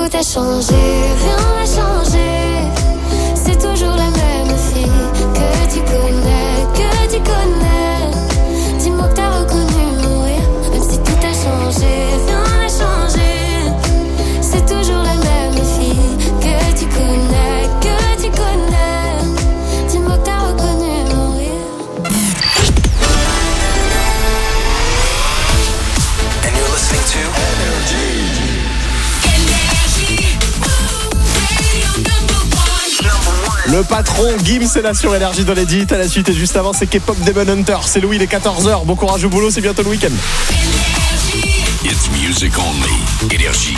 Tout a changé, rien n'a changé. C'est toujours la même fille que tu connais. Dis-moi que t'as reconnu mourir, même si tout a changé, rien n'a changé. C'est toujours la même fille que tu connais. Dis-moi que t'as reconnu mourir. And you're listening to Energy. Le patron Gims est là sur Énergie dans les 10 à la suite et juste avant c'est K-pop Demon Hunter. C'est Louis, il est 14h. Bon courage au boulot, c'est bientôt le week-end. It's music only. Énergie.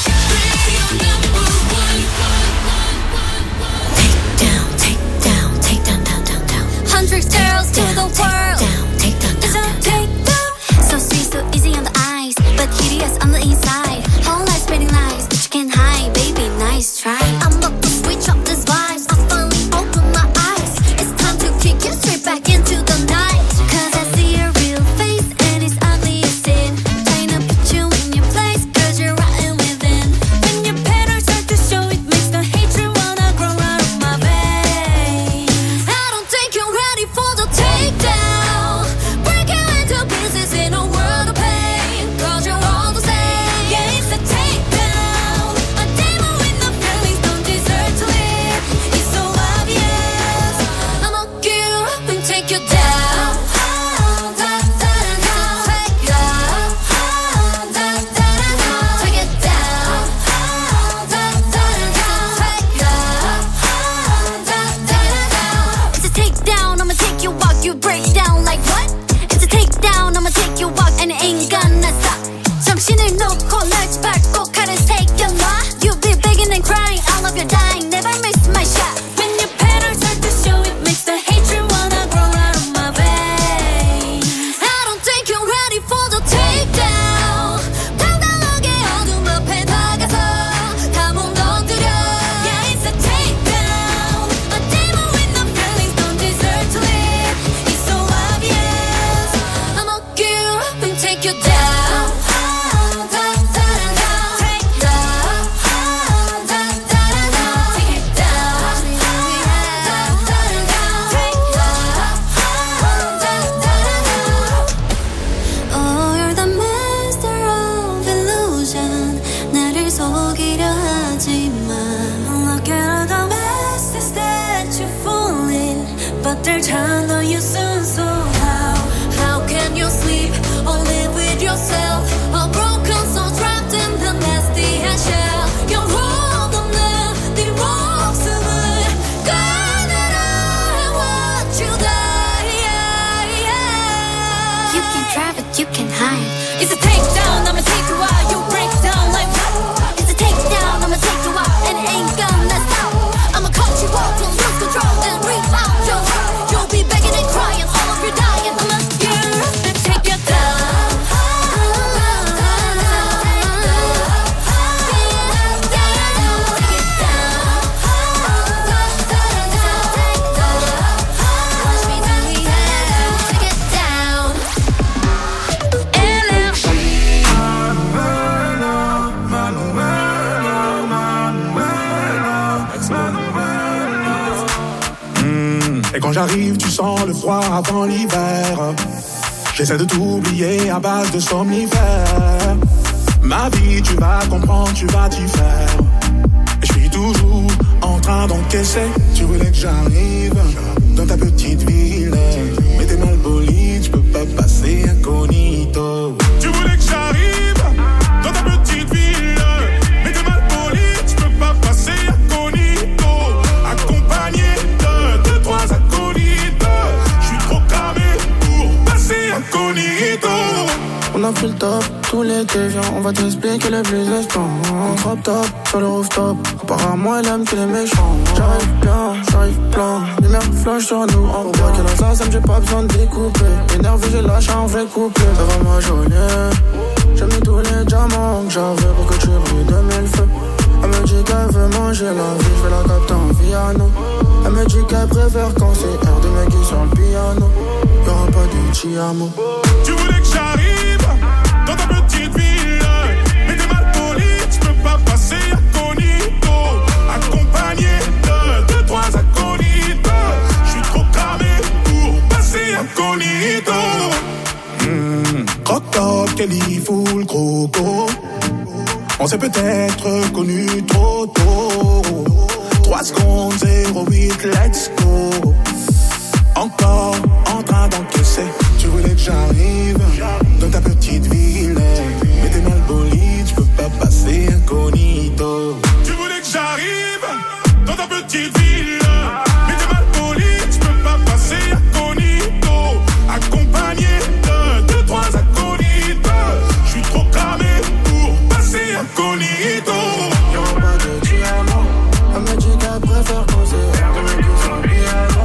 Take down. 100 girls to the world. Take down. So sweet, so easy on the eyes, but hideous on the inside. Whole life spreading lies, but you can't hide, baby. Nice try. I'm about to switch up this vibes. I finally open my eyes. It's time to kick you straight back into the night. 'Cause I see your real face and it's ugly as sin. Trying to put you in your place, 'cause you're rotten within. When your patterns start to show, it makes the hatred wanna grow out of my veins. I don't think you're ready for the takedown. Break you into pieces in a world of pain. 'Cause you're all the same. Yeah, it's a takedown. A demon with no feelings don't deserve to live. It's so obvious. I'ma get you up and take you down. It's a takedown, I'ma take you walk, you break down like what? It's a takedown, I'ma take you walk, and it ain't gonna stop. 정신을 놓고 널 밟고 칼을 새겨놔. You'll be begging and crying, all of your dying, never miss my shot. When your patterns start to show, it makes the hatred wanna grow out of my veins. I don't think you're ready for the takedown. 당당하게 어둠 앞에 다가서 다 무너뜨려. Yeah, it's a takedown. A demon with no feelings don't deserve to live. It's so obvious. I'ma get you up and take you down. Oh, you're the master of illusion. 나를 속이려 하지만 look at all the messes that you fall in, but they'll turn on you soon. So how can you sleep or live with yourself? A broken soul trapped in the nasty shell. You're all the man, the 목숨을 꺼내라 and watch you die. You can try but you can hide. It's a takedown, I'ma take you out. You break down like what? It's a takedown, I'ma take you out, and it ain't gonna stop. I'ma cut you off till lose control, then rebound your heart. You'll be begging and crying, all of your dying. I'ma get you up and take you down. Et quand j'arrive, tu sens le froid avant l'hiver. J'essaie de t'oublier à base de somnifères. Ma vie, tu vas comprendre, tu vas t'y faire. Et je suis toujours en train d'encaisser. Tu voulais que j'arrive dans ta petite ville, mais t'es mal poli, tu peux pas passer incognito. Tu voulais que j'arrive dans ta petite ville, mais t'es mal poli, tu peux pas passer incognito. Accompagné de deux, trois acolytes, je suis trop cramé pour passer incognito. On a pris le top, tout l'été, viens, on va t'expliquer le business plan. Drop top, sur le rooftop, apparemment elle aime que les méchants. J'arrive bien, j'arrive plein, lumière flash sur nous. Pour voir qu'elle a ça, j'ai pas besoin de découper. Énervé, j'ai lâché un vrai couplet. Ça va m'ajoyer, j'ai mis tous les diamants que j'avais pour que tu brilles de mille feux. Elle me dit qu'elle veut manger la vie, je vais la capter en piano. Elle me dit qu'elle préfère quand c'est air de Maggie sur le piano. Y'aura pas de Tiamo. Tu voulais que j'arrive dans ta petite ville, mais t'es mal poli, tu peux pas passer à côté. Kelly full croco. On s'est peut-être connus trop tôt. 3 secondes, 08, let's go. Encore en train d'encaisser. Tu voulais que j'arrive dans ta petite ville, mais t'es mal bolide, je peux pas passer incognito. Tu voulais que j'arrive dans ta petite ville, mais t'es mal bolide, je peux pas passer incognito. Accompagné de 2-3 acolytes, je suis trop cramé pour passer incognito. Y'aura pas de diamant, elle me dit qu'elle préfère causer avec le son piano.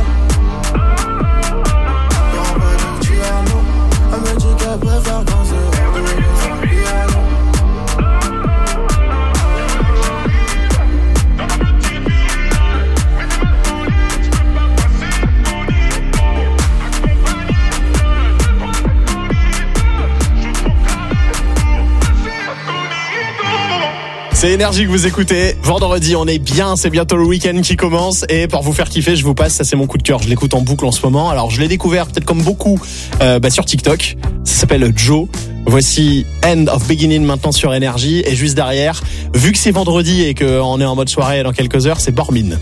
Y'aura pas de diamant, elle me dit qu'elle préfère causer avec le son piano. C'est Énergie que vous écoutez. Vendredi, on est bien, c'est bientôt le week-end qui commence. Et pour vous faire kiffer, je vous passe, ça c'est mon coup de cœur. Je l'écoute en boucle en ce moment. Alors je l'ai découvert peut-être comme beaucoup sur TikTok. Ça s'appelle Joe. Voici End of Beginning maintenant sur Énergie. Et juste derrière, vu que c'est vendredi et qu'on est en mode soirée dans quelques heures, c'est Bormin.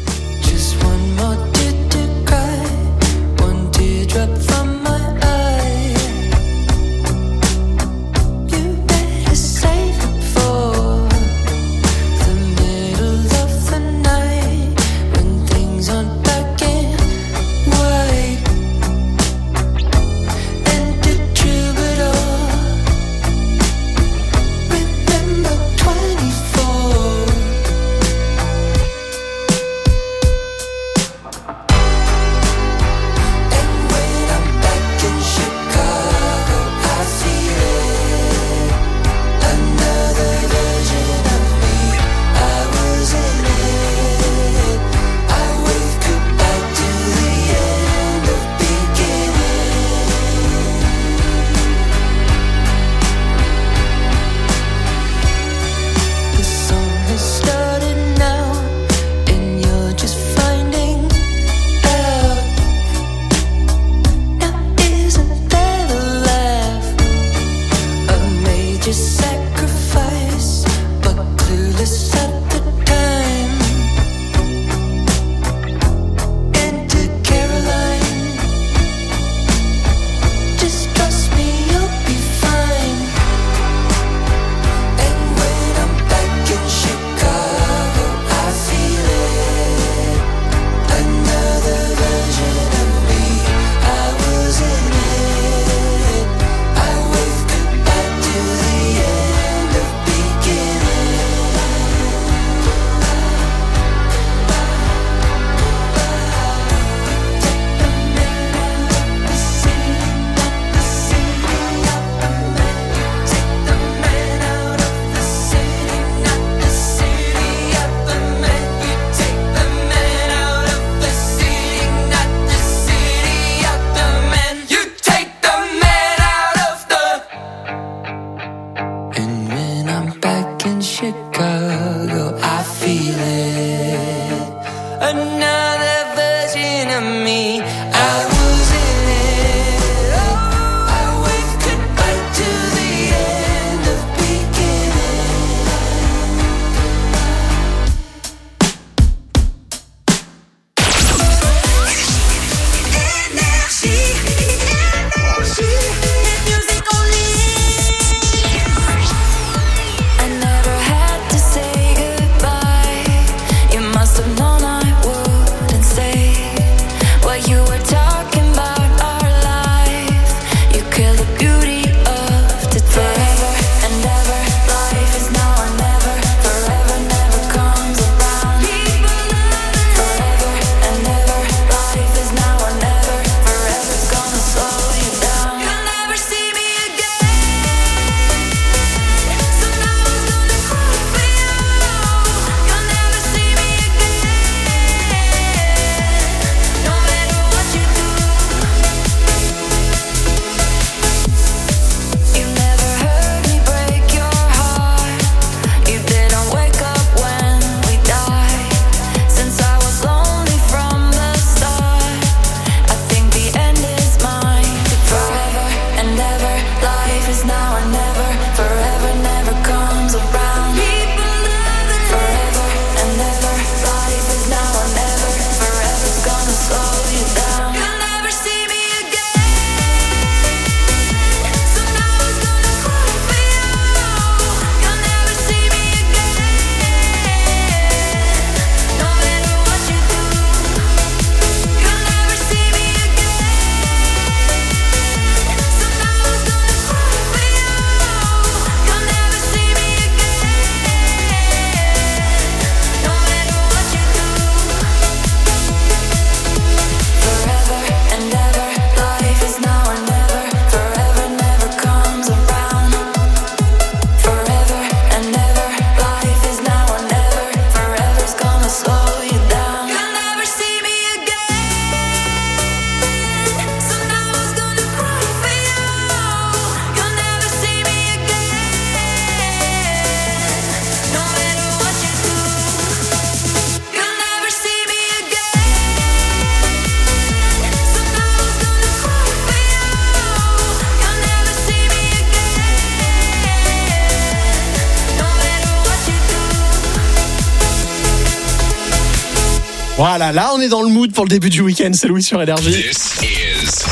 Voilà, là on est dans le mood pour le début du week-end, c'est Louis sur Énergie. This is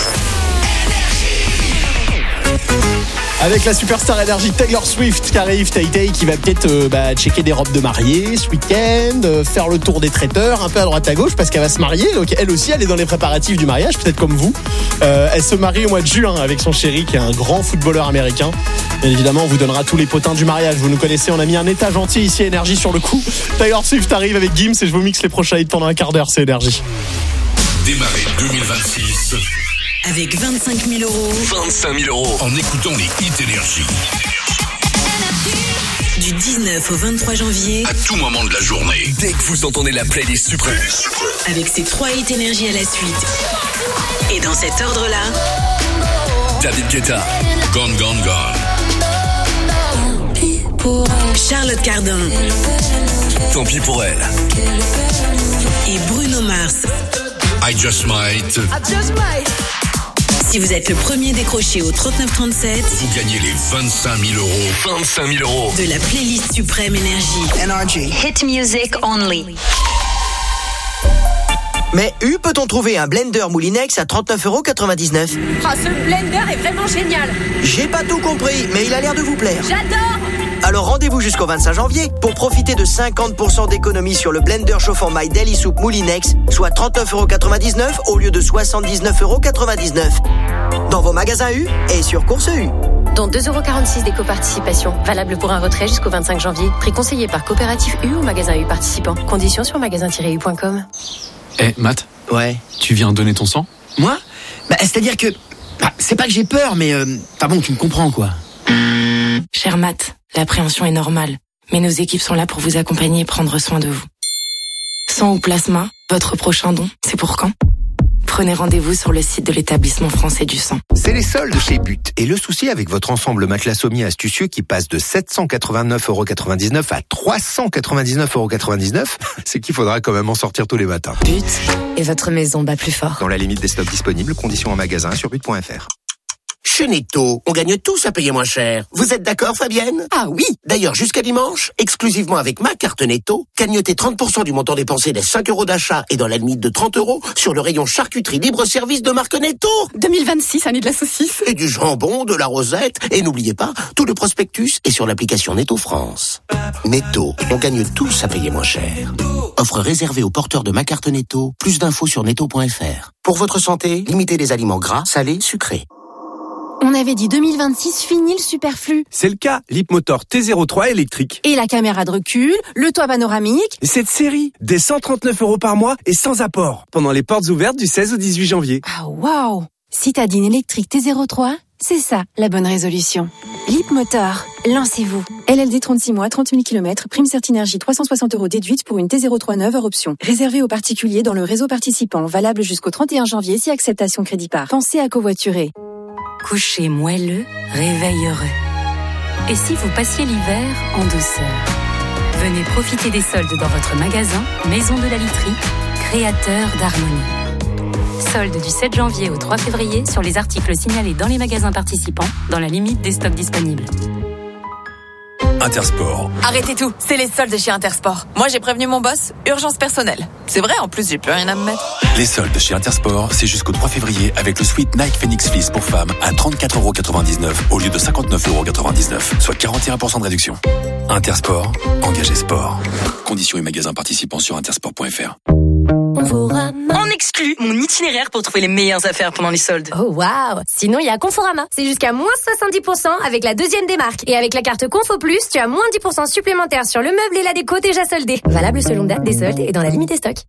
Avec la superstar énergie Taylor Swift qui arrive, Tay-Tay qui va peut-être checker des robes de mariée ce week-end, faire le tour des traiteurs un peu à droite à gauche parce qu'elle va se marier, donc elle aussi elle est dans les préparatifs du mariage, peut-être comme vous. Elle se marie au mois de juin avec son chéri qui est un grand footballeur américain. Bien évidemment on vous donnera tous les potins du mariage, vous nous connaissez, on a mis un étage entier ici Énergie sur le coup. Taylor Swift arrive avec Gims et je vous mixe les prochains hits pendant un quart d'heure, c'est Énergie. démarrer 2026 avec 25 000 euros. 25 000 euros en écoutant les hits Énergie. Du 19 au 23 janvier. À tout moment de la journée. Dès que vous entendez la playlist suprême. Avec ces 3 hits Énergie à la suite. Et dans cet ordre-là, David Guetta, Gone Gone Gone. Charlotte Cardin. Tant pis pour elle. Et Bruno Mars. I Just Might. Si vous êtes le premier décroché au 3937, Vous gagnez les 25 000 euros. 25 000 euros. de la playlist suprême Énergie. Hit music only. Mais peut-on trouver un blender Moulinex à 39,99 €? Ah, ce blender est vraiment génial. J'ai pas tout compris, mais il a l'air de vous plaire. J'adore. Alors rendez-vous jusqu'au 25 janvier pour profiter de 50% d'économie sur le blender chauffant My Daily Soup Moulinex, soit 39,99 € au lieu de 79,99 €. Dans vos magasins U et sur Course U. Dont 2,46 € d'éco-participation, valable pour un retrait jusqu'au 25 janvier. Prix conseillé par Coopérative U ou magasin U participant. Conditions sur magasin-u.com. Matt, Ouais. tu viens donner ton sang? Moi? C'est-à-dire que... c'est pas que j'ai peur, mais... bon, tu me comprends, quoi. Cher Matt, l'appréhension est normale, mais nos équipes sont là pour vous accompagner et prendre soin de vous. Sang ou plasma, votre prochain don, c'est pour quand? Prenez rendez-vous sur le site de l'établissement français du sang. C'est les soldes chez But. Et le souci avec votre ensemble matelas sommier astucieux qui passe de 789,99 € à 399,99 €, c'est qu'il faudra quand même en sortir tous les matins. But, et votre maison bat plus fort. Dans la limite des stocks disponibles, conditions en magasin sur but.fr. Chez Netto, on gagne tous à payer moins cher. Vous êtes d'accord, Fabienne? Ah oui. D'ailleurs, jusqu'à dimanche, exclusivement avec ma carte Netto, cagnotez 30% du montant dépensé des 5 € d'achat et dans la limite de 30 € sur le rayon charcuterie libre-service de marque Netto. 2026, année de la saucisse. Et du jambon, de la rosette. Et n'oubliez pas, tout le prospectus est sur l'application Netto France. Netto, on gagne tous à payer moins cher. Offre réservée aux porteurs de ma carte Netto. Plus d'infos sur netto.fr. Pour votre santé, limitez les aliments gras, salés, sucrés. On avait dit 2026, fini le superflu. C'est le cas, l'Hipmotor T03 électrique. Et la caméra de recul, le toit panoramique. Et cette série, des 139 € par mois et sans apport. Pendant les portes ouvertes du 16 au 18 janvier. Ah waouh. Citadine électrique T03, c'est ça la bonne résolution. Leapmotor, lancez-vous. LLD 36 mois, 30 000 km, prime Certinergie 360 € déduite pour une T03 neuve hors option. Réservé aux particuliers dans le réseau participant, valable jusqu'au 31 janvier si acceptation crédit par. Pensez à covoiturer. Coucher moelleux, réveil heureux. Et si vous passiez l'hiver en douceur? Venez profiter des soldes dans votre magasin Maison de la Literie, créateur d'harmonie. Soldes du 7 janvier au 3 février sur les articles signalés dans les magasins participants, dans la limite des stocks disponibles. Intersport. Arrêtez tout, c'est les soldes chez Intersport. Moi j'ai prévenu mon boss, urgence personnelle. C'est vrai, en plus j'ai plus rien à me mettre. Les soldes chez Intersport, c'est jusqu'au 3 février avec le suite Nike Phoenix Fleece pour femmes à 34,99 € au lieu de 59,99 €, soit 41% de réduction. Intersport, engagé sport. Conditions et magasins participants sur intersport.fr. On exclut mon itinéraire pour trouver les meilleures affaires pendant les soldes. Oh waouh. Sinon il y a Conforama, c'est jusqu'à moins 70% avec la deuxième démarque. Et avec la carte Confo Plus, tu as moins 10% supplémentaire sur le meuble et la déco déjà soldés. Valable selon date des soldes et dans la limite des stocks.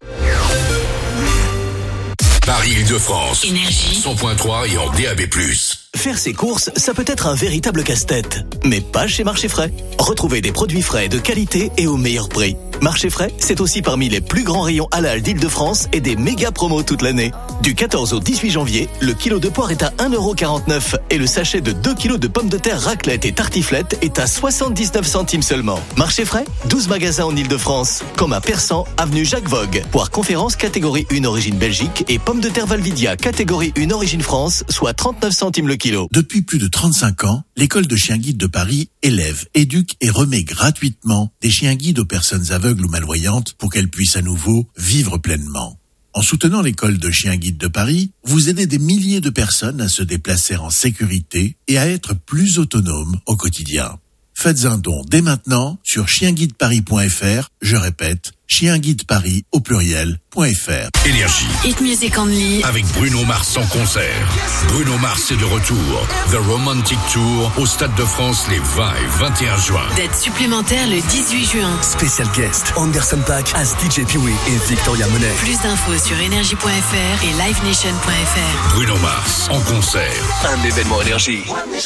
Paris-Île-de-France. Énergie. 100.3 et en DAB+. Faire ses courses, ça peut être un véritable casse-tête. Mais pas chez Marché Frais. Retrouvez des produits frais de qualité et au meilleur prix. Marché Frais, c'est aussi parmi les plus grands rayons halal d'Île-de-France et des méga promos toute l'année. Du 14 au 18 janvier, le kilo de poire est à 1,49 € et le sachet de 2 kilos de pommes de terre raclette et tartiflette est à 79 centimes seulement. Marché Frais, 12 magasins en Île-de-France, comme à Persan, avenue Jacques Vogue. Poire conférence catégorie 1 origine Belgique et pommes de terre Valvidia catégorie 1 origine France, soit 39 centimes le kilo. Depuis plus de 35 ans, l'école de chiens guides de Paris élève, éduque et remet gratuitement des chiens guides aux personnes aveugles aveugle ou malvoyante pour qu'elle puisse à nouveau vivre pleinement. En soutenant l'école de chiens guides de Paris, vous aidez des milliers de personnes à se déplacer en sécurité et à être plus autonomes au quotidien. Faites un don dès maintenant sur chienguideparis.fr, je répète, chienguideparis au pluriel.fr. Énergie. Hit Music Only. Avec Bruno Mars en concert. Bruno Mars est de retour. The Romantic Tour au Stade de France les 20 et 21 juin. Date supplémentaire le 18 juin. Spécial guest, Anderson .Paak as DJ Pee-wee et Victoria Monet. Plus d'infos sur énergie.fr et livenation.fr. Bruno Mars en concert. Un événement Énergie.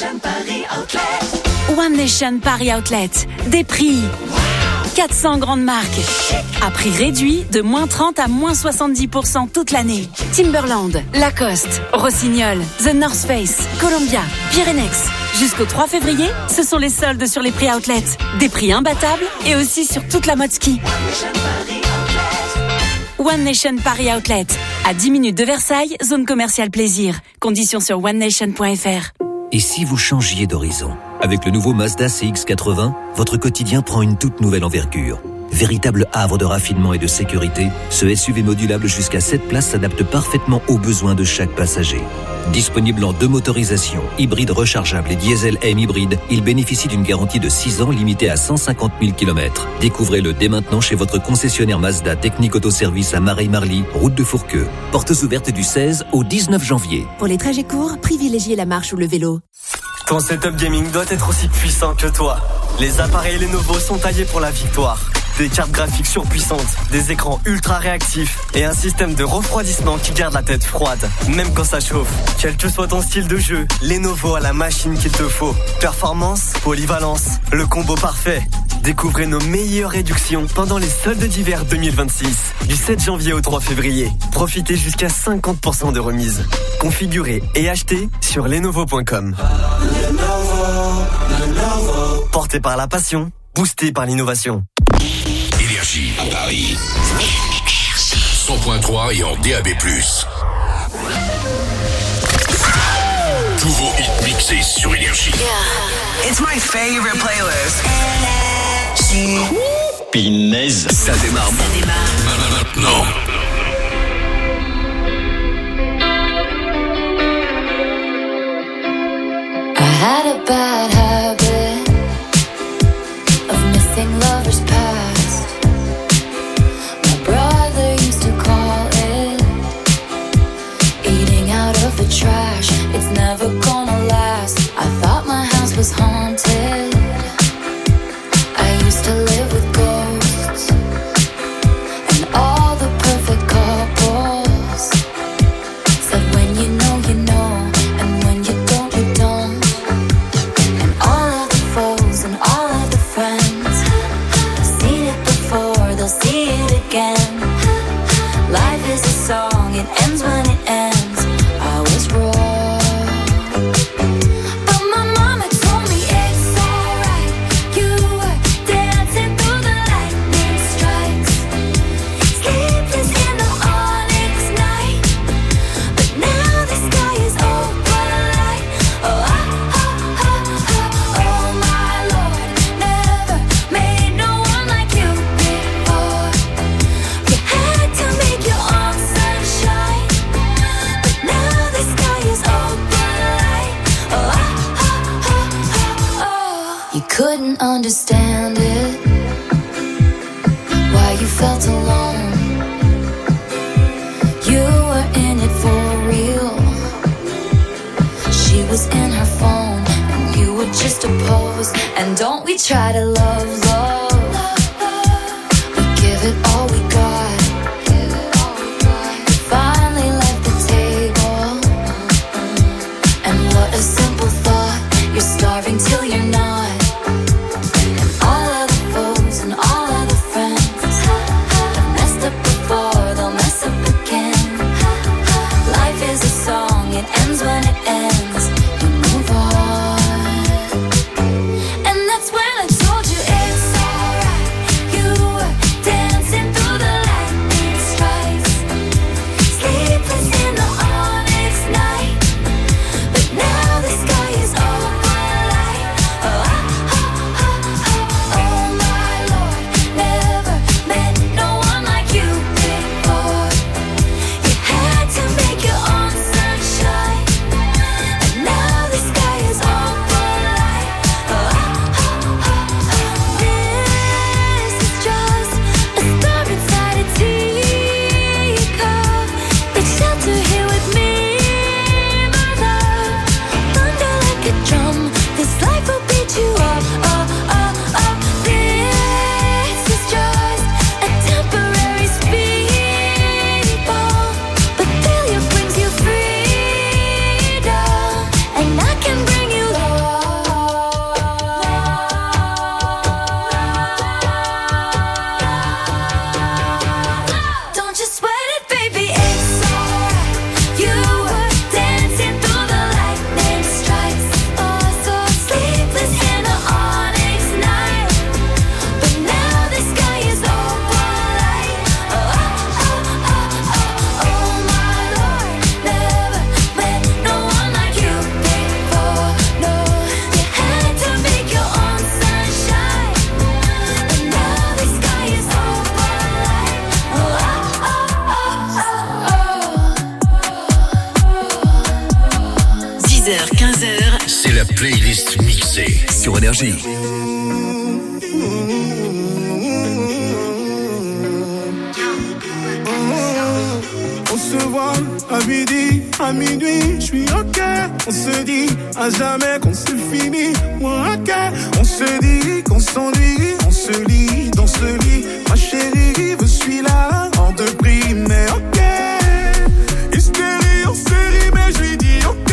One Nation Paris Outlet. Des prix. 400 grandes marques. À prix réduit de moins 30 à moins 70% toute l'année. Timberland, Lacoste, Rossignol, The North Face, Columbia, Pyrenex. Jusqu'au 3 février, ce sont les soldes sur les prix Outlet. Des prix imbattables et aussi sur toute la mode ski. One Nation Paris Outlet. À 10 minutes de Versailles, zone commerciale plaisir. Conditions sur onenation.fr. Et si vous changiez d'horizon ? Avec le nouveau Mazda CX-80, votre quotidien prend une toute nouvelle envergure. Véritable havre de raffinement et de sécurité, ce SUV modulable jusqu'à 7 places s'adapte parfaitement aux besoins de chaque passager. Disponible en 2 motorisations, hybride rechargeable et diesel M hybride, il bénéficie d'une garantie de 6 ans limitée à 150 000 km. Découvrez-le dès maintenant chez votre concessionnaire Mazda Technique Autoservice à Mareil-Marly, route de Fourqueux. Portes ouvertes du 16 au 19 janvier. Pour les trajets courts, privilégiez la marche ou le vélo. Ton setup gaming doit être aussi puissant que toi. Les appareils Lenovo sont taillés pour la victoire. Des cartes graphiques surpuissantes, des écrans ultra réactifs et un système de refroidissement qui garde la tête froide, même quand ça chauffe. Quel que soit ton style de jeu, Lenovo a la machine qu'il te faut. Performance, polyvalence, le combo parfait. Découvrez nos meilleures réductions pendant les soldes d'hiver 2026. Du 7 janvier au 3 février. Profitez jusqu'à 50% de remise. Configurez et achetez sur lenovo.com. Porté par la passion, boosté par l'innovation. Énergie à Paris. 100.3 et en DAB+. Tous vos hits mixés sur Énergie. Yeah. It's my favorite playlist. Pinaise. Ça démarre. Non. I had a bad habit of missing lovers past. My brother used to call it eating out of the trash. It's never gonna last. I thought my house was haunted. I used to live with ghosts and all the perfect couples said when you know, you know, and when you don't, you don't. And all of the foes and all of the friends have seen it before, they'll see it again. Life is a song, it ends when it ends. I was wrong, but my mama told me it's alright. You were dancing through the lightning strikes, sleepless in the onyx night. But now the sky is open light. Oh, oh my Lord, never made no one like you before. You had to make your own sunshine, but now the sky is open light. Oh, you couldn't understand it, why you felt alone. You were in it for real. She was in her phone, and you were just a pose. And don't we try to love, we give it all we got. You finally left the table, and what a simple thought. You're starving till you're not. And all of the foes and all of the friends have messed up before, they'll mess up again. Life is a song, it ends when it ends. You move on, and that's when I told you it's alright. la playlist mixée sur Énergie. On se voit à midi, à minuit, je suis ok. On se dit à jamais qu'on se finit, moi ok. On se dit qu'on s'ennuie, on se lit dans ce lit. Ma chérie, je suis là, hors de prix, mais ok. Hystérie en série, mais je lui dis ok.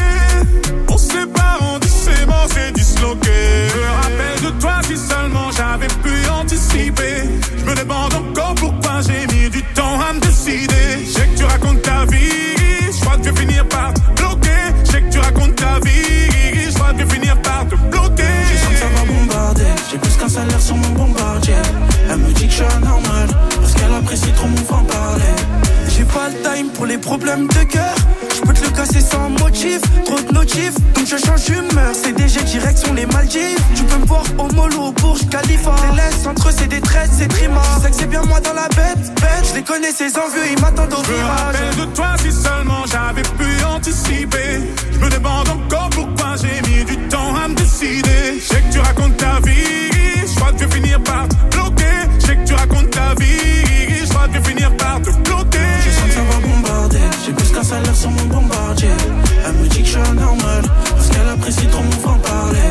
On se sépare, on dit c'est mort, c'est disloqué. Je me rappelle de toi si seulement j'avais pu anticiper. Je me demande encore pourquoi j'ai mis du temps à me décider. Je sais que tu racontes ta vie, je crois que je vais finir par te bloquer. Je sais que tu racontes ta vie, je crois que je vais finir par te bloquer. J'ai senti que ça va bombarder, j'ai plus qu'un salaire sur mon bombardier. Elle me dit que je suis anormal, parce qu'elle apprécie trop mon franc-parler. J'ai pas le time pour les problèmes de cœur. Je peux te le casser sans motif, trop de notifs, donc je change d'humeur. CDG direction les Maldives. Tu peux me voir au mollo, au Burj Khalifa. Les laisses entre eux c'est des traites, c'est trima. Je sais que c'est bien moi dans la bête. Je les connais ces envieux, ils m'attendent au virage. Je me rappelle de toi si seulement j'avais pu anticiper. Je me demande encore pourquoi j'ai mis du temps à me décider. Je sais que tu racontes ta vie, je crois que je vais finir par te bloquer. Je sais que tu racontes ta vie, je crois que je vais finir par te bloquer. Je sens que ça va bombarder, j'ai plus qu'un salaire sur mon bombardier. Elle me dit que je suis anormal, parce qu'elle apprécie trop mon franc-parler.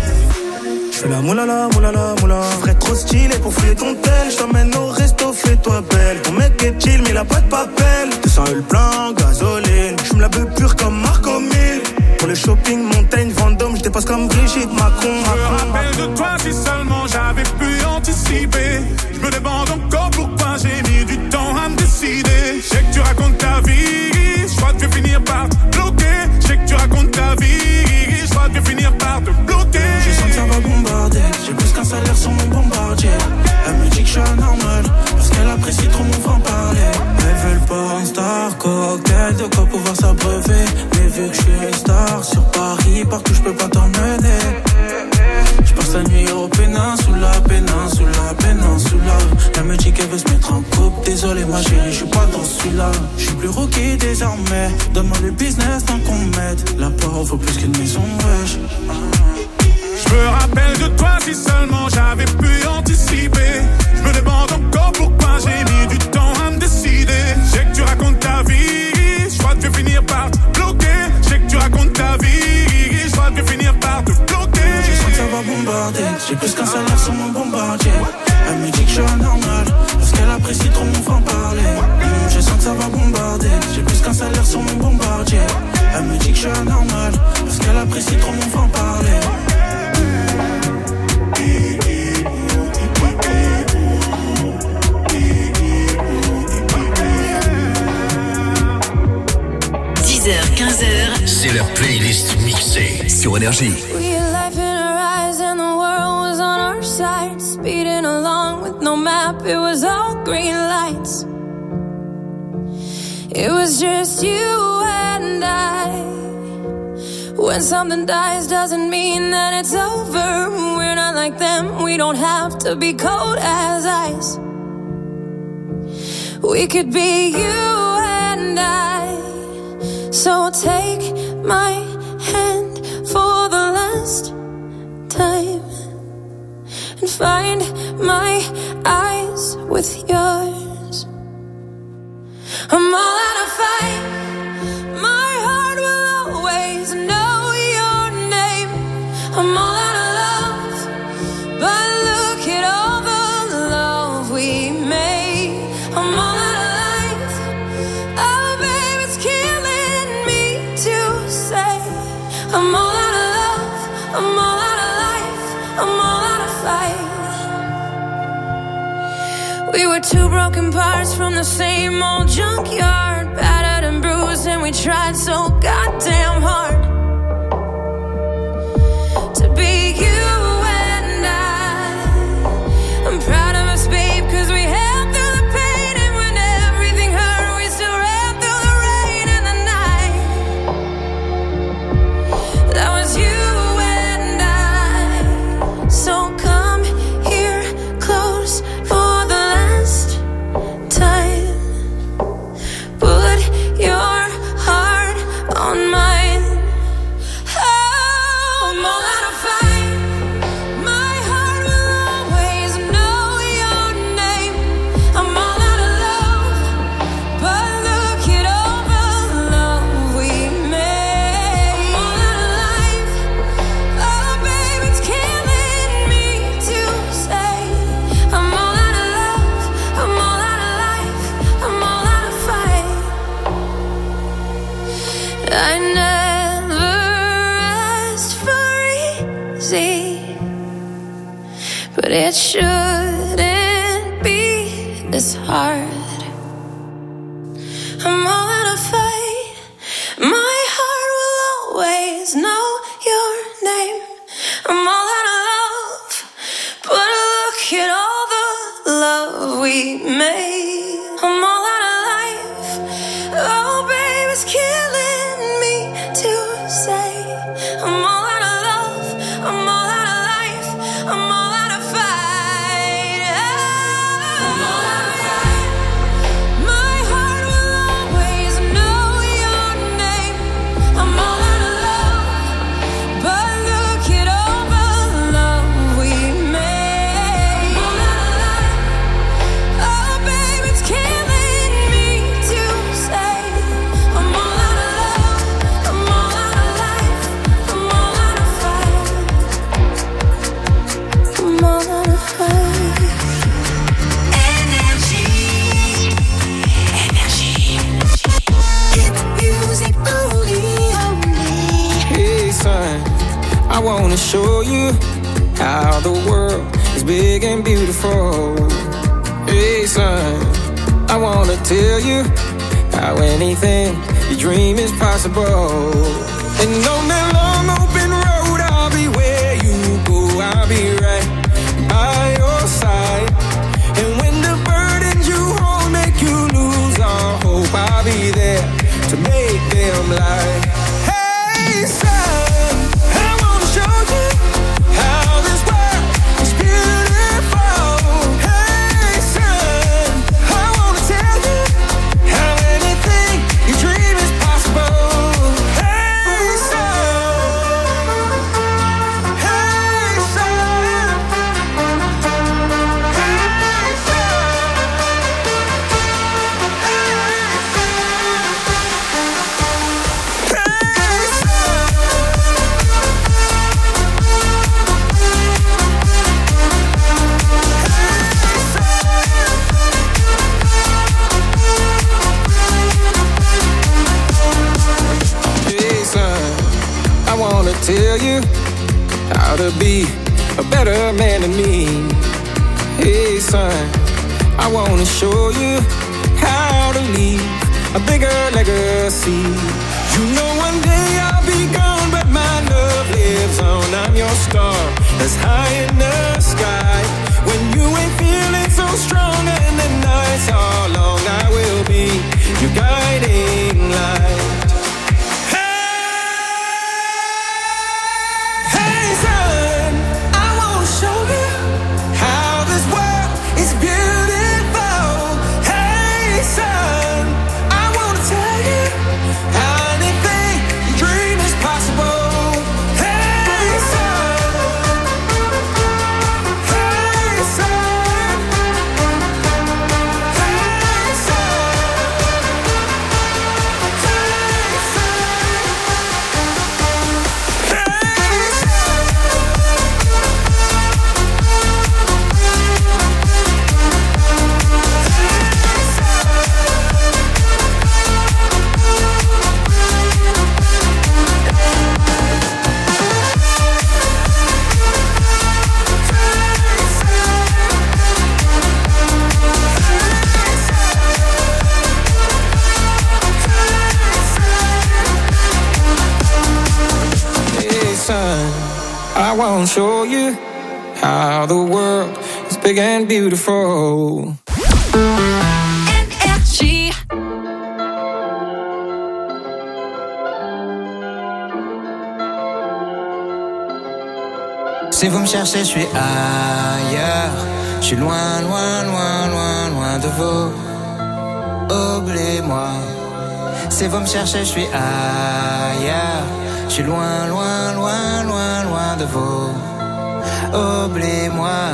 J'fais la moulala, moulala, moula. J'ferais trop stylé pour fouiller ton tel. J't'emmène au resto, fais-toi belle. Ton mec est chill, mais il a pas de papel. 200 le plein, gasoline. J'me la veux pure comme Marco 1000. Pour le shopping, Montaigne, Vendôme, j'dépasse comme Brigitte Macron. Je me rappelle de toi si seulement j'avais pu anticiper. J'me demande encore pourquoi j'ai mis du temps à me décider. J'sais que tu racontes ta vie, j'crois que je vais finir par te bloquer. J'sais que tu racontes ta vie, j'crois que je vais finir par te bloquer. Je sens que ça va bombarder, j'ai plus qu'un salaire sur mon bombardier. Elle me dit que je suis anormal, parce qu'elle apprécie trop mon franc-parler. Elle veut le porn star, cocktail, de quoi pouvoir s'abreuver. Mais vu que je suis une star, sur Paris, partout je peux pas t'emmener. Je passe la nuit au péninsula, péninsula, péninsula. Elle me dit qu'elle veut se mettre en couple. Désolé ma chérie, je suis pas dans celui-là. Je suis plus rookie désormais. Donne-moi le business tant qu'on m'aide. La part vaut plus qu'une maison, wesh. Je me rappelle de toi si seulement j'avais pu anticiper. Je me demande encore pourquoi j'ai mis du temps à me décider. Je sais que tu racontes ta vie, je crois que je vais finir par te bloquer. Je sais que tu racontes ta vie, je crois que je vais finir par te bloquer. Je sens que ça va bombarder, j'ai plus qu'un salaire sur mon bombardier. Elle me dit que je suis anormal, parce qu'elle apprécie trop mon franc-parler. Je sens que ça va bombarder, j'ai plus qu'un salaire sur mon bombardier. Elle me dit que je suis anormal, parce qu'elle apprécie trop mon franc-parler. 10h, 15h, c'est la playlist mixée sur Énergie. We had life in our eyes and the world was on our side. Speeding along with no map, it was all green lights. It was just you and I. When something dies doesn't mean that it's over. We're not like them, we don't have to be cold as ice. We could be you and I. So take my hand for the last time and find my eyes with yours. I'm all out of fight. My heart will always know your name. I'm all out of love, but look at all the love we made. I'm all out of life. Oh, babe, it's killing me to say. I'm all out of love. I'm all out of life. I'm all out of fight. We were two broken parts from the same old junkyard, battered and bruised, and we tried so goddamn hard to be you and I. I'm proud of us, babe, 'cause we held through the pain, and when everything hurt, we still ran through the rain and the night. That was you and I. So come here close for the last time. Put your heart on mine. this hard. I'm all out of fight. My heart will always know your name. I'm all out of love, but look at all the love we made. I'm all out of life. Oh, babe, it's killing me to say. I'm all out of love. I'm all out of life. I'm all out of fight. I'm all out of fight. My heart will always know your name. I'm all out of love, but look at all the love we made. I'm all out of life. Oh, babe, it's killing me to say. I'm all out of love. I'm all out of life. I'm all out of fight. I'm all out of fight. Hit music only. Hey son, I wanna show you how the world is big and beautiful. Hey son, I wanna tell you how anything you dream is possible. And on that long open road, I'll be where you go. I'll be right by your side. And when the burdens you hold make you lose all hope, I'll be there to make them lie. Hey son, I wanna show you how this world is beautiful. Hey son, I wanna tell you how anything you dream is possible. Hey son, hey son, hey Hey son, I wanna tell you how to be a better man than me. Hey son, I wanna show you how to leave a bigger legacy. You know one day I'll be gone, but my love lives on. I'm your star that's high in the sky. When you ain't feeling so strong and the nights are long, I will be your guiding light. Hey son, I wanna show you how this world is beautiful. Hey son, I wanna tell you how anything you dream is possible. Hey son, hey son, hey son, I wanna show you how the world is big and beautiful. Énergie. Si vous me cherchez, je suis ailleurs. Je suis loin, loin, loin, loin, loin de vous. Oubliez-moi. Si vous me cherchez, je suis ailleurs. Je suis loin, loin, loin, loin, loin de vous. Oubliez-moi.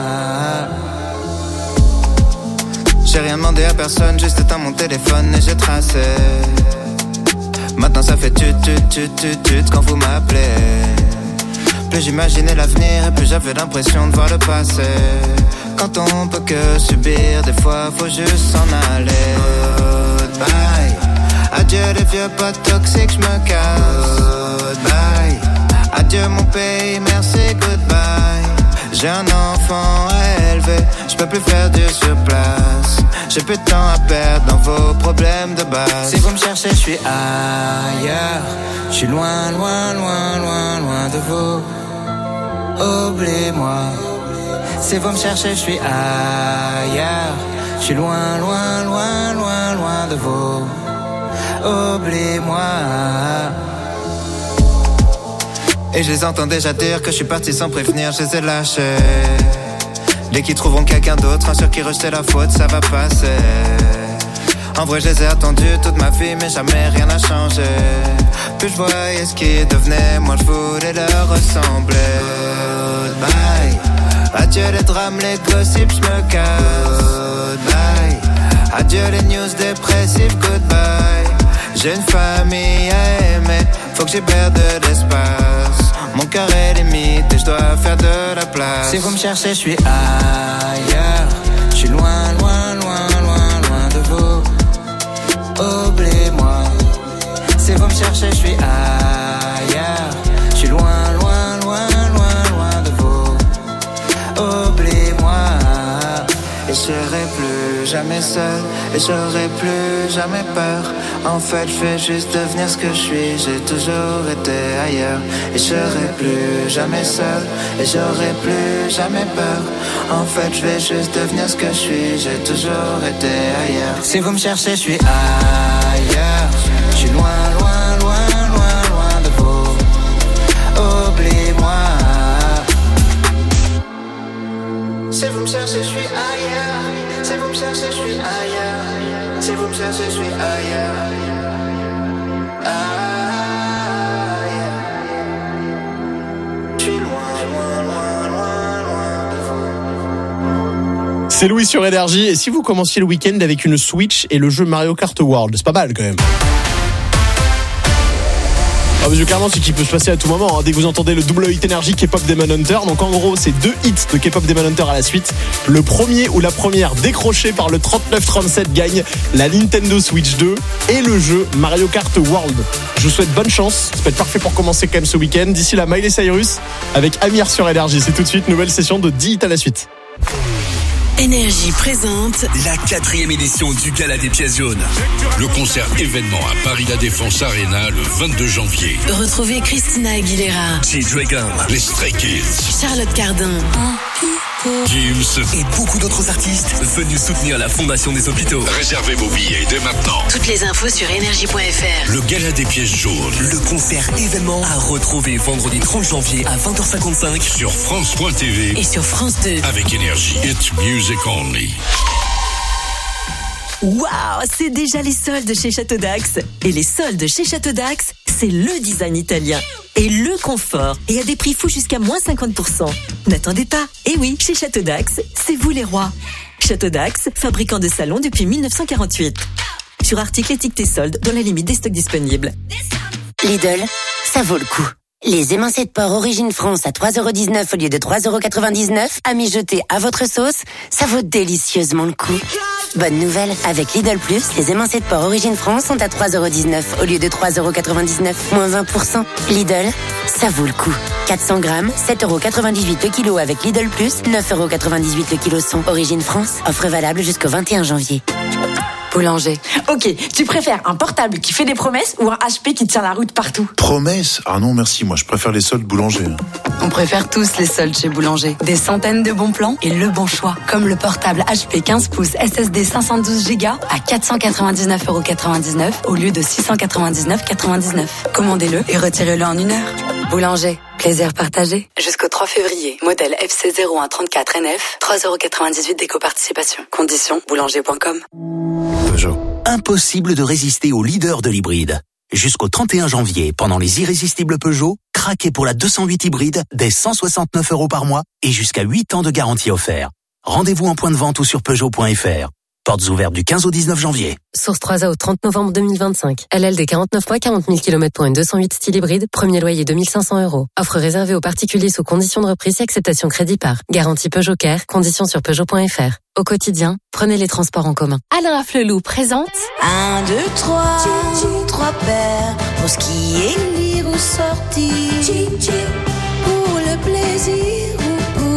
J'ai rien demandé à personne, juste éteint mon téléphone et j'ai tracé. Maintenant ça fait tut quand vous m'appelez. Plus j'imaginais l'avenir et plus j'avais l'impression de voir le passé. Quand on peut que subir, des fois faut juste s'en aller. Goodbye. Adieu les vieux potes toxiques, j'me casse. Goodbye. Adieu mon pays, merci, goodbye. J'ai un enfant à élever, je peux plus faire du sur place. J'ai plus de temps à perdre dans vos problèmes de base. Si vous me cherchez, je suis ailleurs. Je suis loin, loin, loin, loin, loin de vous. Oublie-moi. Si vous me cherchez, je suis ailleurs. Je suis loin, loin, loin, loin, loin de vous. Oublie-moi. Et je les entends déjà dire que je suis parti sans prévenir, je les ai lâchés. Dès qu'ils trouveront quelqu'un d'autre, un sur qui rejeter la faute, ça va passer. En vrai, je les ai attendus toute ma vie, mais jamais rien n'a changé. Plus je voyais ce qui devenait, moi je voulais leur ressembler. Goodbye. Adieu les drames, les gossips, je me casse. Goodbye. Adieu les news dépressives, goodbye. J'ai une famille à aimer, faut que j'y perde de l'espace. Mon cœur est limite et je dois faire de la place. Si vous me cherchez, je suis ailleurs. Je suis loin, loin, loin, loin, loin de vous. Oubliez-moi. Si vous me cherchez, je suis ailleurs. Je suis loin, loin, loin, loin, loin de vous. Oubliez-moi. Et je serai plus jamais seul, et j'aurai plus jamais peur. En fait, je vais juste devenir ce que je suis. J'ai toujours été ailleurs. Et je serai plus jamais seul, et j'aurai plus jamais peur. En fait, je vais juste devenir ce que je suis. J'ai toujours été ailleurs. Si vous me cherchez, je suis ailleurs. Je suis loin, loin, loin, loin, loin de vous. Oublie-moi. Si vous me cherchez, je suis ailleurs. Si vous me cherchez, je suis ailleurs. Si vous me cherchez, je suis ailleurs. Je suis loin, loin, loin, loin, loin de vous. C'est Louis sur Énergie. Et si vous commenciez le week-end avec une Switch et le jeu Mario Kart World, c'est pas mal quand même. Ah, parce que clairement, c'est qui peut se passer à tout moment. Hein. Dès que vous entendez le double hit énergie K-pop Demon Hunter, donc en gros, c'est 2 hits de K-pop Demon Hunter à la suite. Le premier ou la première décroché par le 39-37 gagne la Nintendo Switch 2 et le jeu Mario Kart World. Je vous souhaite bonne chance. Ça peut être parfait pour commencer quand même ce week-end. D'ici là, Miley Cyrus avec Amir sur Énergie. C'est tout de suite, nouvelle session de 10 hits à la suite. Énergie présente la 4e édition du Gala des pièces jaunes. Le concert événement à Paris La Défense Arena le 22 janvier. Retrouvez Christina Aguilera, G-Dragon, les Stray Kids, Charlotte Cardin, Gims et beaucoup d'autres artistes venus soutenir la Fondation des hôpitaux. Réservez vos billets dès maintenant. Toutes les infos sur énergie.fr. Le Gala des pièces jaunes. Le concert événement à retrouver vendredi 30 janvier à 20h55 sur France.tv et sur France 2. Avec Énergie. It's music only. Waouh, c'est déjà les soldes chez Château d'Axe. Et les soldes chez Château d'Axe, c'est le design italien et le confort. Et à des prix fous jusqu'à moins 50%. N'attendez pas. Et oui, chez Château d'Axe, c'est vous les rois. Château d'Axe, fabricant de salons depuis 1948. Sur articles étiquetés soldes dans la limite des stocks disponibles. Lidl, ça vaut le coup. Les émincés de porc Origine France à 3,19€ au lieu de 3,99€, à mijoter à votre sauce, ça vaut délicieusement le coup. Bonne nouvelle, avec Lidl Plus, les émincés de porc Origine France sont à 3,19€ au lieu de 3,99€, moins 20%. Lidl, ça vaut le coup. 400 grammes, 7,98€ le kilo avec Lidl Plus, 9,98€ le kilo son. Origine France, offre valable jusqu'au 21 janvier. Boulanger. Ok, tu préfères un portable qui fait des promesses ou un HP qui tient la route partout? Promesses? Ah non merci, moi je préfère les soldes Boulanger. On préfère tous les soldes chez Boulanger. Des centaines de bons plans et le bon choix. Comme le portable HP 15 pouces SSD 512Go à 499,99€ au lieu de 699,99€. Commandez-le et retirez-le en 1 heure. Boulanger. Plaisir partagé. Jusqu'au 3 février. Modèle FC0134NF. 3,98€ d'éco-participation. Conditions boulanger.com. Peugeot. Impossible de résister au leader de l'hybride. Jusqu'au 31 janvier, pendant les irrésistibles Peugeot, craquez pour la 208 hybride dès 169€ par mois et jusqu'à 8 ans de garantie offert. Rendez-vous en point de vente ou sur Peugeot.fr. Portes ouvertes du 15 au 19 janvier. Source 3A au 30 novembre 2025. LLD 49 mois, 40 000 km pour une 208 style hybride. Premier loyer 2500€. Offre réservée aux particuliers sous conditions de reprise et acceptation crédit par. Garantie Peugeot Care. Conditions sur Peugeot.fr. Au quotidien, prenez les transports en commun. Alain Afflelou présente 1, 2, 3, 3 paires pour skier, lire ou sortir. Pour le plaisir ou pour offrir.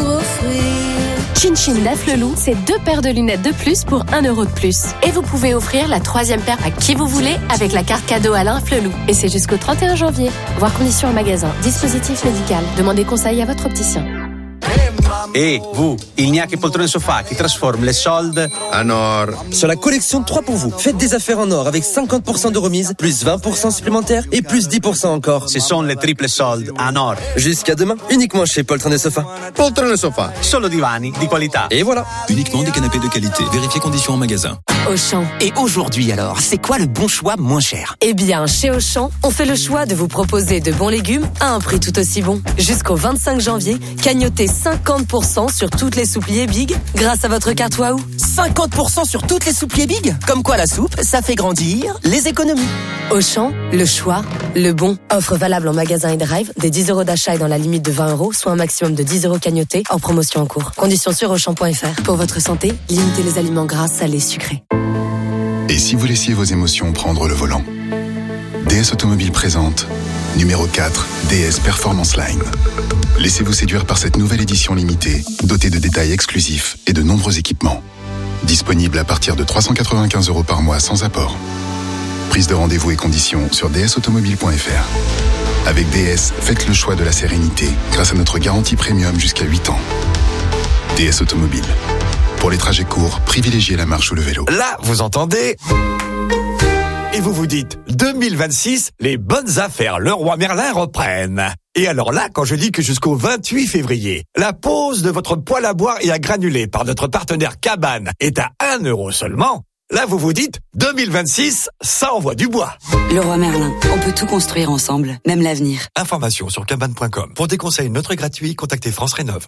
Chin Chin d'Afflelou, c'est 2 paires de lunettes de plus pour 1 euro de plus. Et vous pouvez offrir la 3e paire à qui vous voulez avec la carte cadeau Alain Afflelou. Et c'est jusqu'au 31 janvier. Voir conditions en magasin. Dispositif médical. Demandez conseil à votre opticien. Et vous, il n'y a que Poltrone Sofa qui transforme les soldes en or. Sur la collection 3 pour vous, faites des affaires en or avec 50% de remise, plus 20% supplémentaires et plus 10% encore. Ce sont les triples soldes en or. Jusqu'à demain, uniquement chez Poltrone Sofa. Poltrone Sofa, solo divani di qualità. Et voilà. Uniquement des canapés de qualité. Vérifiez conditions en magasin. Auchan. Et aujourd'hui alors, c'est quoi le bon choix moins cher? Eh bien, chez Auchan, on fait le choix de vous proposer de bons légumes à un prix tout aussi bon. Jusqu'au 25 janvier, cagnotez 50% sur toutes les soupliers Big grâce à votre carte Waouh. 50% sur toutes les soupliers Big? Comme quoi la soupe, ça fait grandir les économies. Auchan, le choix, le bon. Offre valable en magasin et drive, des 10 euros d'achat et dans la limite de 20 euros, soit un maximum de 10 euros cagnotés en promotion en cours. Conditions sur Auchan.fr. Pour votre santé, limitez les aliments gras, salés, sucrés. Et si vous laissiez vos émotions prendre le volant? DS Automobile présente numéro 4, DS Performance Line. Laissez-vous séduire par cette nouvelle édition limitée, dotée de détails exclusifs et de nombreux équipements. Disponible à partir de 395 € par mois sans apport. Prise de rendez-vous et conditions sur dsautomobile.fr. Avec DS, faites le choix de la sérénité grâce à notre garantie premium jusqu'à 8 ans. DS Automobile. Pour les trajets courts, privilégiez la marche ou le vélo. Là, vous entendez ? Et vous vous dites, 2026, les bonnes affaires Leroy Merlin reprennent. Et alors là, quand je dis que jusqu'au 28 février, la pose de votre poêle à boire et à granulés par notre partenaire Cabane est à 1 € seulement, là vous vous dites, 2026, ça envoie du bois. Leroy Merlin, on peut tout construire ensemble, même l'avenir. Information sur cabane.com. Pour des conseils neutres et gratuits, contactez France Rénov'.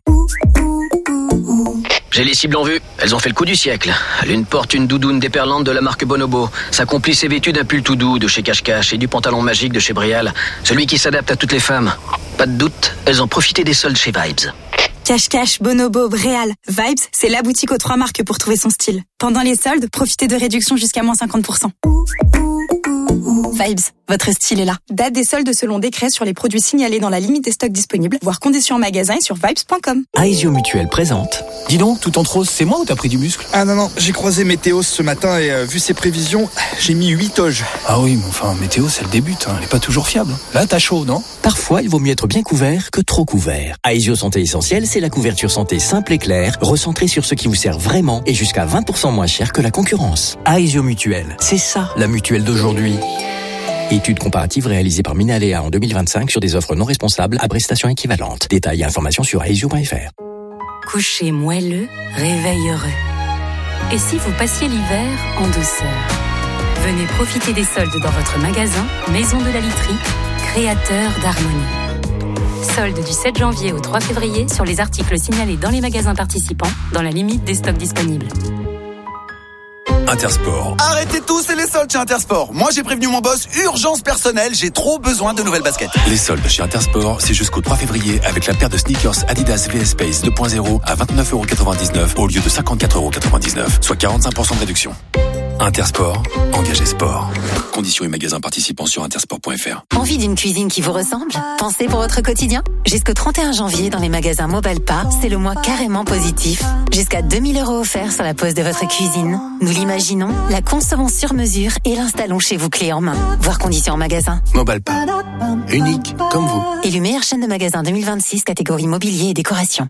J'ai les cibles en vue. Elles ont fait le coup du siècle. L'une porte une doudoune déperlante de la marque Bonobo. Sa complice est vêtue d'un pull tout doux de chez Cache-Cache et du pantalon magique de chez Brial. Celui qui s'adapte à toutes les femmes. Pas de doute, elles ont profité des soldes chez Vibes. Cache-Cache, Bonobo, Bréal. Vibes, c'est la boutique aux 3 marques pour trouver son style. Pendant les soldes, profitez de réductions jusqu'à moins 50%. Vibes, votre style est là. Date des soldes selon décret sur les produits signalés dans la limite des stocks disponibles. Voir conditions en magasin et sur vibes.com. Aesio Mutuel présente. Dis donc, tout en rose, c'est moi ou t'as pris du muscle? Ah non, j'ai croisé Météos ce matin et vu ses prévisions, j'ai mis 8 toges. Ah oui, mais enfin, Météos, elle débute, elle est pas toujours fiable. Là, t'as chaud, non? Parfois, il vaut mieux être bien couvert que trop couvert. Aesio Santé Essentielle, c'est la couverture santé simple et claire, recentrée sur ce qui vous sert vraiment et jusqu'à 20% moins cher que la concurrence. Aesio Mutuel, c'est ça, la mutuelle d'aujourd'hui. Étude comparative réalisée par Minalea en 2025 sur des offres non responsables à prestations équivalentes. Détails et informations sur aesio.fr. Coucher moelleux, réveil heureux. Et si vous passiez l'hiver en douceur? Venez profiter des soldes dans votre magasin Maison de la Literie, créateur d'harmonie. Soldes du 7 janvier au 3 février sur les articles signalés dans les magasins participants dans la limite des stocks disponibles. Intersport. Arrêtez tous, c'est les soldes chez Intersport. Moi, j'ai prévenu mon boss, urgence personnelle, j'ai trop besoin de nouvelles baskets. Les soldes chez Intersport, c'est jusqu'au 3 février avec la paire de sneakers Adidas VS Space 2.0 à 29,99 € au lieu de 54,99 €, soit 45% de réduction. Intersport, engagez sport. Conditions et magasins participants sur intersport.fr. Envie d'une cuisine qui vous ressemble? Pensez pour votre quotidien? Jusqu'au 31 janvier, dans les magasins Mobalpa, c'est le mois carrément positif. Jusqu'à 2000 € offerts sur la pose de votre cuisine. Nous l'imaginons, la concevons sur mesure et l'installons chez vous clé en main. Voir conditions en magasin. Mobalpa. Unique, comme vous. Élu meilleure chaîne de magasins 2026, catégorie mobilier et décoration.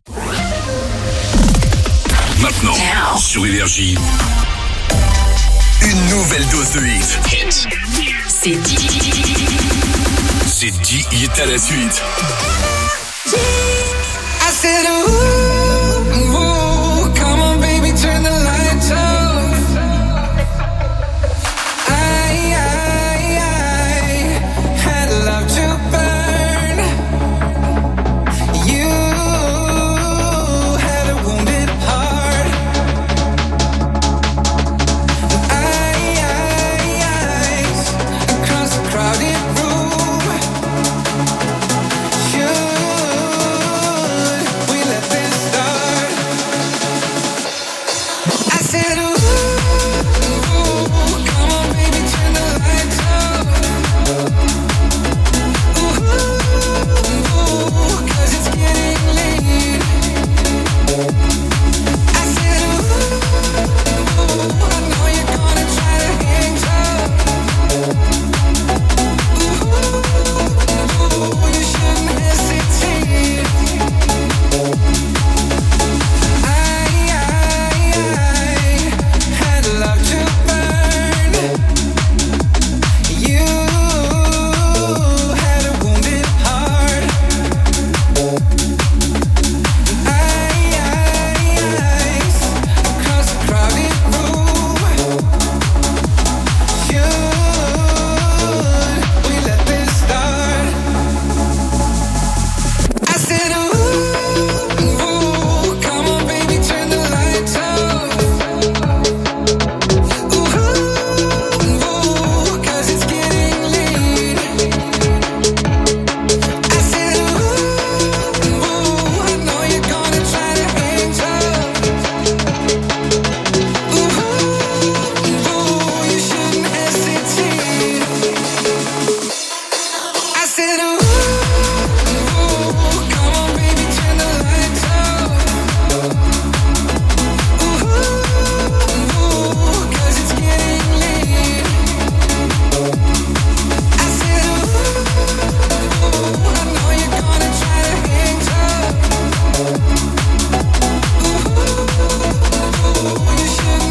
Maintenant, sur Énergie, une nouvelle dose de hits. C'est 10 hits à la suite. I said, ooh, ooh, come on baby, turn the lights off. I had love to burn. You had a wounded heart. Eyes across the crowded room. Should we let this start? I said, ooh, come on baby, turn the lights off. Ooh, 'cause it's getting late.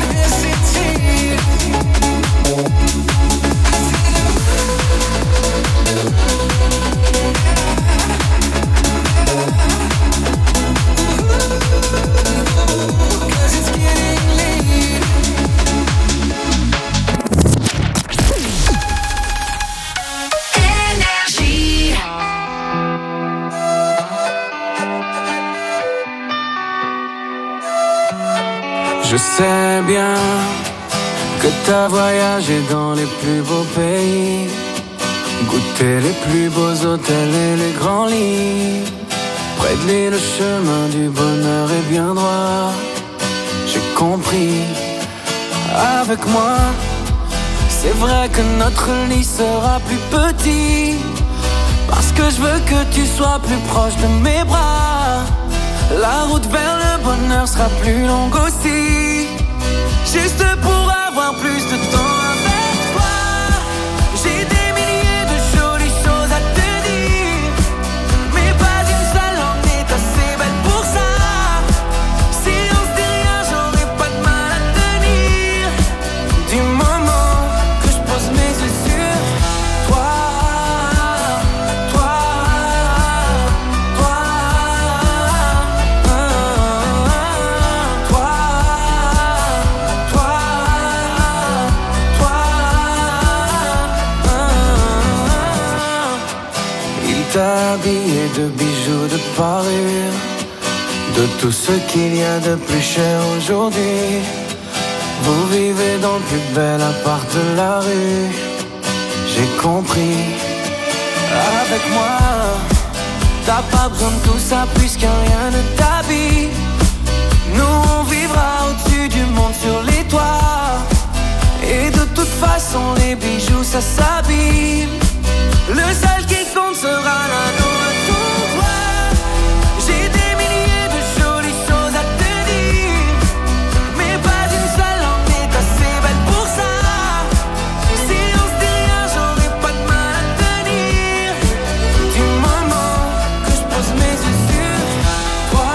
Je sais bien que t'as voyagé dans les plus beaux pays, goûté les plus beaux hôtels et les grands lits. Près de lui, le chemin du bonheur est bien droit. J'ai compris. Avec moi, c'est vrai que notre lit sera plus petit, parce que je veux que tu sois plus proche de mes bras. La route vers le bonheur sera plus longue aussi, juste pour avoir plus de temps avec toi. J'ai des milliers de jolies choses à te dire, mais pas une seule en est assez belle pour ça. Si on se dit rien, j'aurai pas de mal à tenir, du moment que je pose mes yeux sur toi. Habillé de bijoux, de parures, de tout ce qu'il y a de plus cher aujourd'hui. Vous vivez dans le plus bel appart de la rue. J'ai compris. Avec moi, t'as pas besoin de tout ça puisque rien ne t'habille. Nous on vivra au-dessus du monde sur les toits, et de toute façon les bijoux ça s'abîme. Le seul qui compte sera l'amour à ton doigt. J'ai des milliers de jolies choses à te dire, mais pas une seule en est assez belle pour ça. Si on se dit rien, j'aurai pas de mal à tenir, du moment que je pose mes yeux sur toi.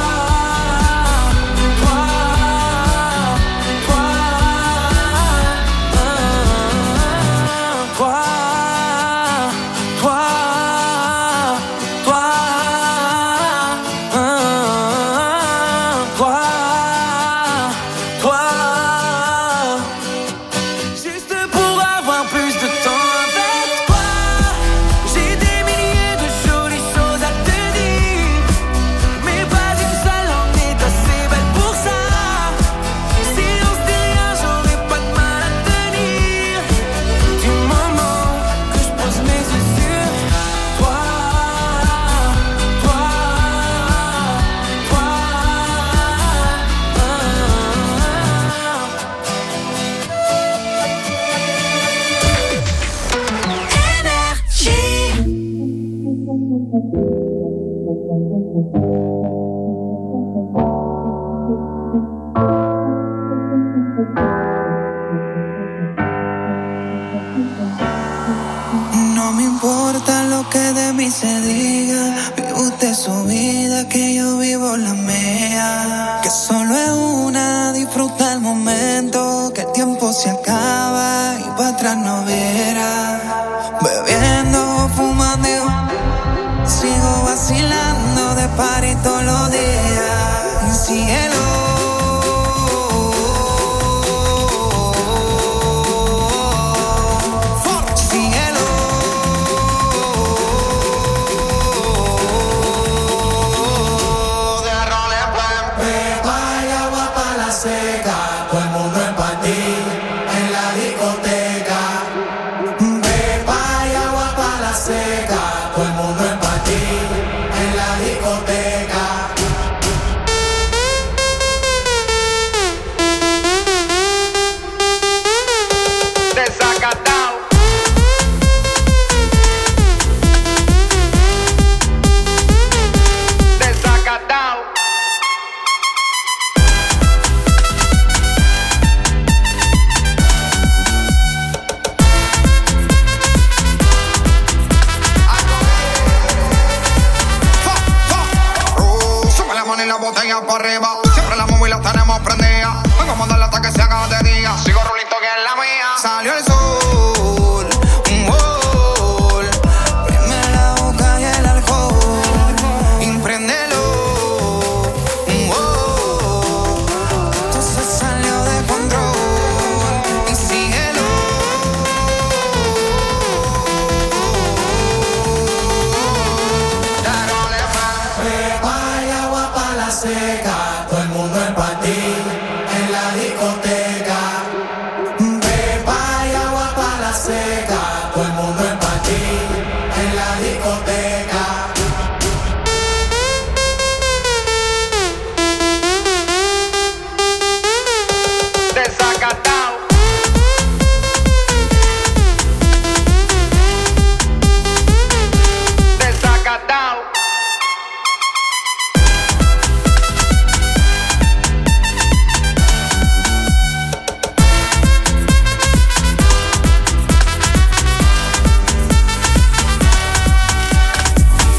No me importa lo que de mí se diga, vive usted su vida, que yo vivo la mía. Que solo es una, disfruta el momento, que el tiempo se acaba y para atrás no verá. Bebiendo, fumando, sigo vacilando de party todos los días. Cielo.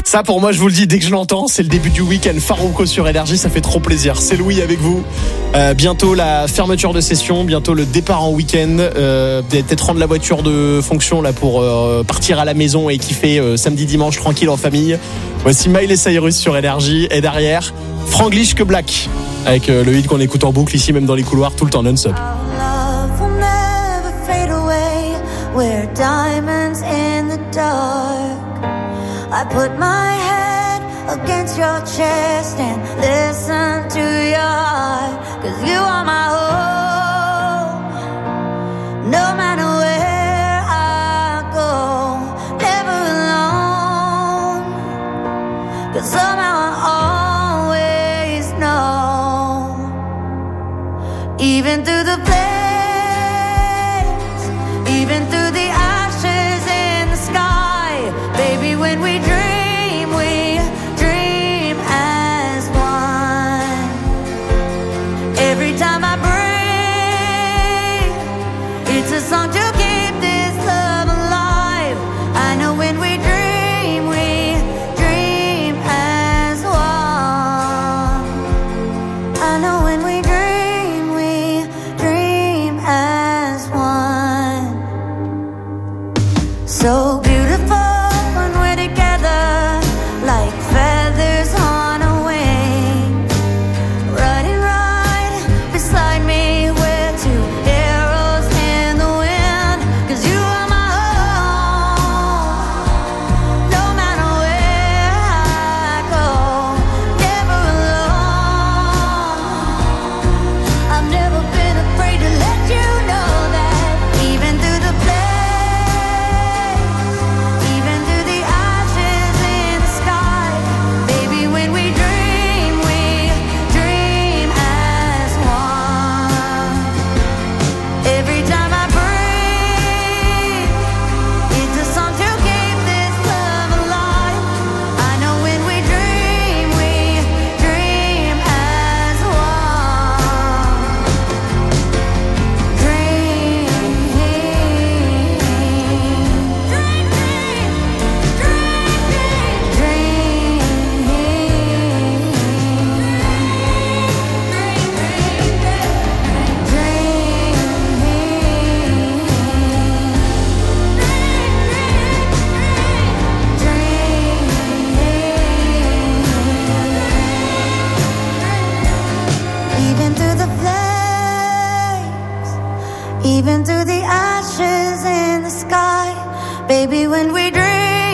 Ça, pour moi, je vous le dis, dès que je l'entends, c'est le début du week-end. Farruko sur Énergie, ça fait trop plaisir. C'est Louis avec vous. Bientôt la fermeture de session, bientôt le départ en week-end. Peut-être rendre la voiture de fonction là pour partir à la maison et kiffer samedi, dimanche tranquille en famille. Voici Miley Cyrus sur Énergie et derrière Franglish que Black avec le hit qu'on écoute en boucle ici, même dans les couloirs, tout le temps non-stop. We're diamonds in the dark. I put my head against your chest and listen to your heart. 'Cause you are my home. No matter where I go, never alone. 'Cause somehow I always know. Even through the even through the ashes in the sky, baby, when we dream as one. Every time I breathe, it's a song to keep this love alive. I know when we dream as one. I know when we dream as one. So beautiful when we're together, like feathers on a wing. Riding right beside me, we're two arrows in the wind. 'Cause you are my home, no matter where I go, never alone. I've never been afraid to let you know that even through the even through the ashes in the sky, baby, when we dream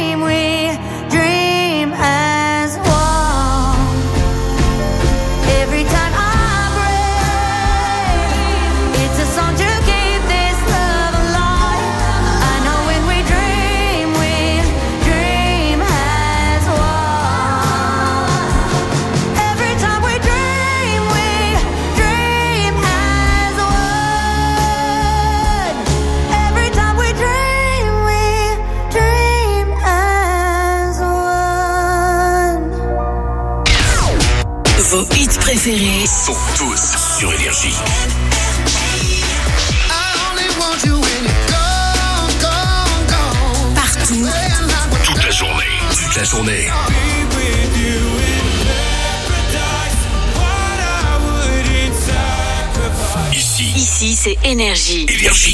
as one. Every time I breathe, it's a song to keep this love alive. I know when we dream as one. Every time we dream as one. Every time we dream as one. Vos hits préférés sont tous sur Énergie. Partout. Toute la journée. Ici, c'est Énergie.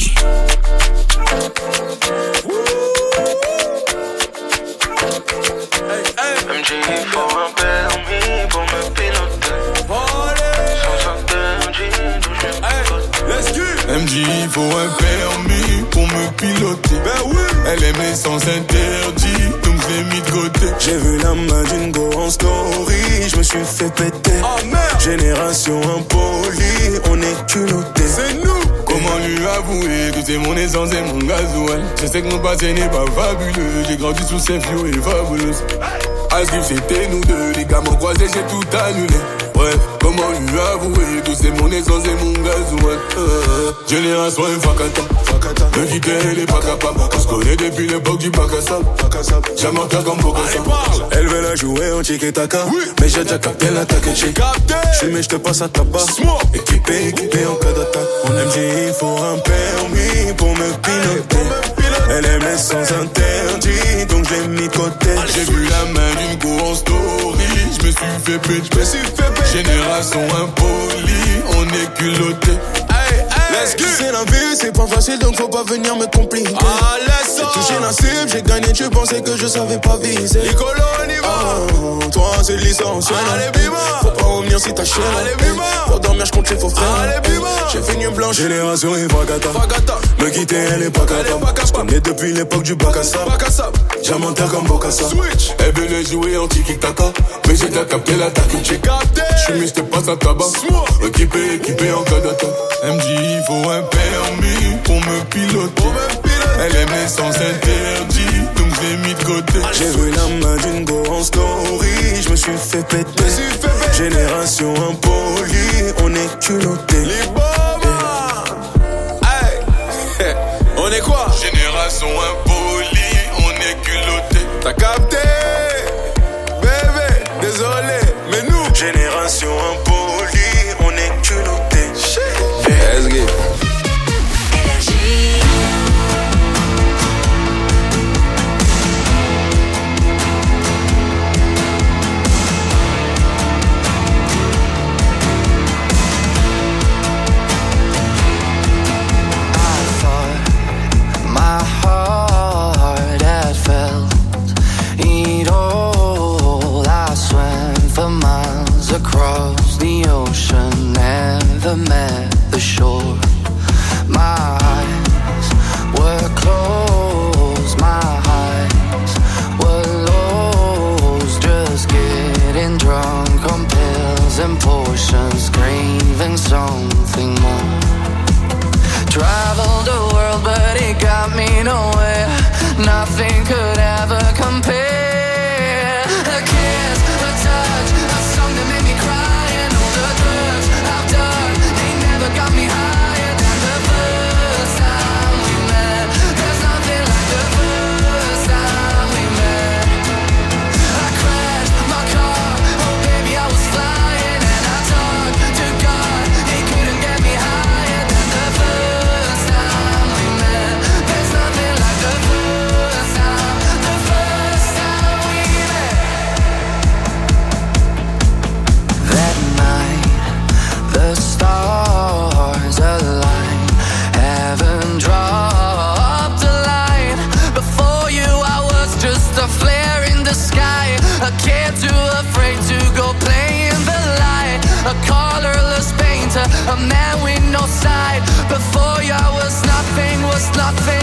MJ, faut un permis pour me piloter. Sans s'interdire d'où je me MJ, faut un permis pour me piloter. Elle aime les sens interdits, donc je l'ai mis de côté. J'ai vu la main d'une go en story, je me suis fait péter. Génération impolie, on est culottés. C'est nous. Comment lui avouer que c'est mon essence et mon gasoil? Je sais que mon passé n'est pas fabuleux, j'ai grandi sous ces fio et fabuleuse. À ce que c'était nous deux, les gars m'ont croisé, j'ai tout annulé. Bref, comment lui avouer que c'est mon essence et mon gasoil? Génération infacata, me quitter elle est pas capable. On se connaît depuis l'époque du bac à sable. J'aime en comme Bocassa. Elle veut la jouer en tiki-taka, mais j'ai déjà capté l'attaque et j'ai capté. J'fume, j'te passe à tabac, équipé en cas d'attaque. Mon MJ, il faut un permis pour me piloter. Elle aime aimait sans interdit, donc je l'ai mis de côté. J'ai vu la main d'une go en story, je me suis fait péter. Génération impolie, on est culotté. C'est la vie, c'est pas facile donc faut pas venir me compliquer. J'ai touché la cible, j'ai gagné, tu pensais que je savais pas viser. Nicolo, on y va. Toi c'est licencié. Faut pas revenir si t'as chier. Pour dormir je compte les faux frères. J'ai fait nuit blanche. Génération Ifagata. Me quitter elle est pas capable. Je connais depuis l'époque du bac à sable. J'amonte comme Bocassa. Elle veut jouer en tiki-taka, mais j'ai déjà capté l'attaque. J'suis mis, j'te passe à tabac. Équipé en cas d'attaque. Elle me dit il faut un permis pour me piloter. Elle aimait sans interdit, donc j'ai mis de côté. J'ai vu la main d'une go en story, je me suis fait péter. Génération impolie, on est culotté. On est quoi? Génération impolie, on est culotté. T'as capté? Bébé, désolé, mais nous, génération impolie, on est culotté. Let's get. Across the ocean, never met the shore. My eyes were closed, my highs were lows. Just getting drunk on pills and potions, craving something more. Traveled the world but it got me nowhere. Nothing could ever compare. A kiss, a touch, a song that made me cry, and all the drugs I've done, they never got me higher than the first time we met. There's nothing like the first time we met. I crashed my car, oh baby I was flying, and I talked to God, he couldn't get me higher than the first time we met. There's nothing like the first time we met. That night, the stars aligned, heaven dropped a line. Before you I was just a flare in the sky, a kid too afraid to go play in the light, a colorless painter, a man with no sight. Before you I was nothing